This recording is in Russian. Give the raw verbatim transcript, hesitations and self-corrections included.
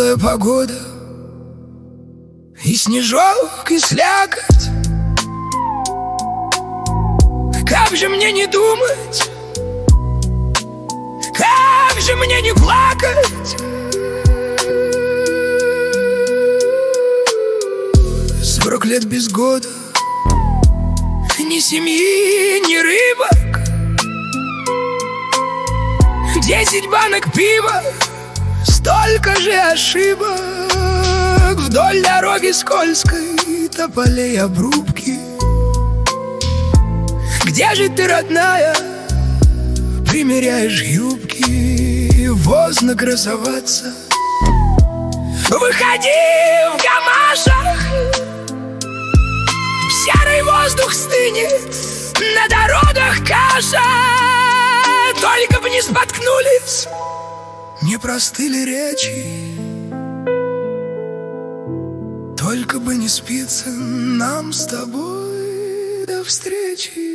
Теплая погода, и снежок, и слякоть. Как же мне не думать, как же мне не плакать? Сорок лет без года, ни семьи, ни рыбок, десять банок пива, столько же ошибок. Вдоль дороги скользкой, тополей обрубки. Где же ты, родная, примеряешь юбки? Поздно красоваться. Выходи в гамашах, серый воздух стынет, на дорогах каша. Только бы не споткнулись, не простыли речи, только бы не спится нам с тобой до встречи.